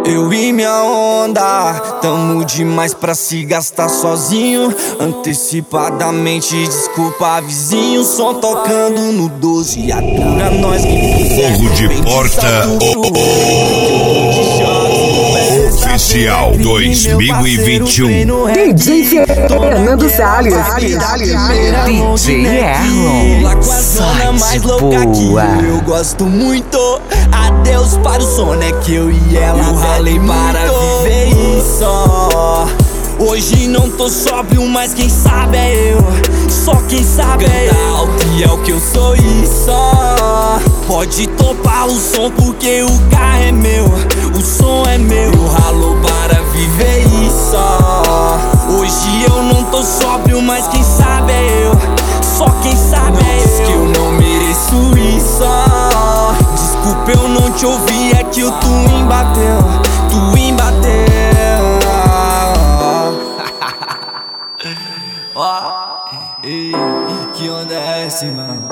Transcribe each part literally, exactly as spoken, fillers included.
Eu e minha onda, tamo demais pra se gastar sozinho. Antecipadamente, desculpa vizinho. Som tocando no doze, atura nós que Fogo de Porta Oficial dois mil e vinte e um. D J Fernando Salles, D J Erlon, mais louca que eu, eu gosto muito. Adeus para o sono, é que eu e ela eu ralei para viver isso. Hoje não tô sóbrio, mas quem sabe é eu. Só quem sabe é eu. Alto e é o que eu sou isso. Pode topar o som porque o carro é meu, o som é meu. Eu ralo para viver isso. Hoje eu não tô sóbrio, mas quem sabe é eu. Só quem sabe é eu. Diz que eu não mereço isso. Desculpa eu não te ouvi, é que o Twin bateu, Twin bateu. Oh, ei, que onda é essa, mano?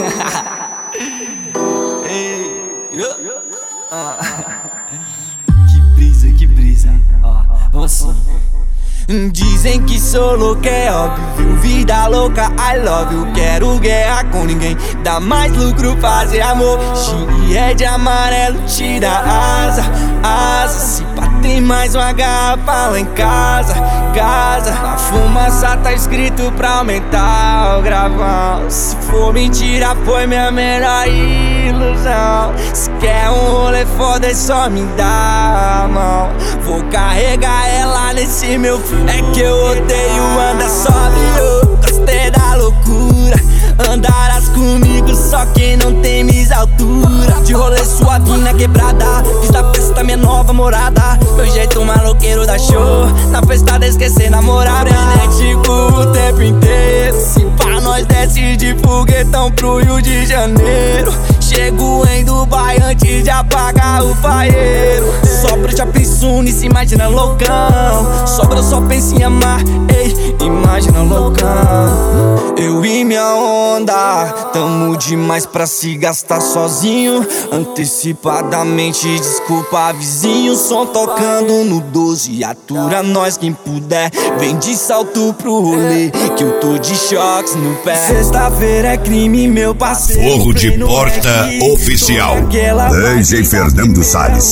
Ei, ah, que brisa, que brisa. Ó, vamos assim. Dizem que sou louco, é óbvio, vida louca, I love you. Quero guerra com ninguém, dá mais lucro fazer amor. Xingue é de amarelo, tira asa, asa. Se pá tem mais uma garrafa lá em casa, casa. Na fumaça tá escrito pra aumentar o gravão. Se for mentira foi minha melhor ilusão. Se quer um rolê foda é só me dar a mão. Vou carregar ela nesse meu filho. É que eu odeio andar sóbrio, gostei da loucura. Andarás comigo só quem não tem misa altura. De rolê suave na quebrada, fiz da festa minha nova morada. Meu jeito maloqueiro da show, na festa de esquecer namorada. Frenético o tempo inteiro, se pá nós desce de foguetão pro Rio de Janeiro. Chego em Dubai antes de apagar o paeiro. Sobra já penso nisso, imagina loucão. Sobra eu só penso em amar, ei, imagina loucão. Eu e minha onda, tamo demais pra se gastar sozinho. Antecipadamente, desculpa vizinho. Som tocando no doze, atura nós quem puder. Vem de salto pro rolê, que eu tô de choques no pé. Sexta-feira é crime, meu parceiro. Fogo de Porta Oficial D J Fernando Salles,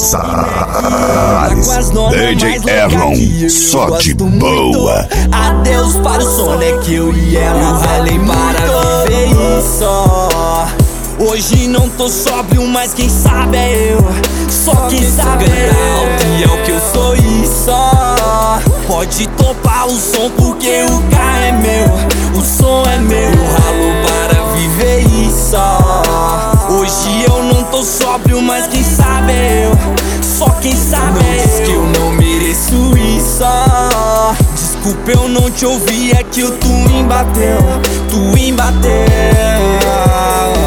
Salles. D J Erlon, só de boa. Adeus para o sono, é que eu e ela eu ralei para viver isso. Hoje não tô sóbrio, mas quem sabe é eu. Só quem sabe é eu. E é o que eu sou isso. Pode topar o som porque o carro é meu, o som é meu. Eu ralo para viver isso. Hoje eu não tô sóbrio, mas quem sabe é eu. Só quem sabe é eu. Diz que eu não mereço isso. Desculpa eu não te ouvi, é que o Twin bateu, Twin bateu.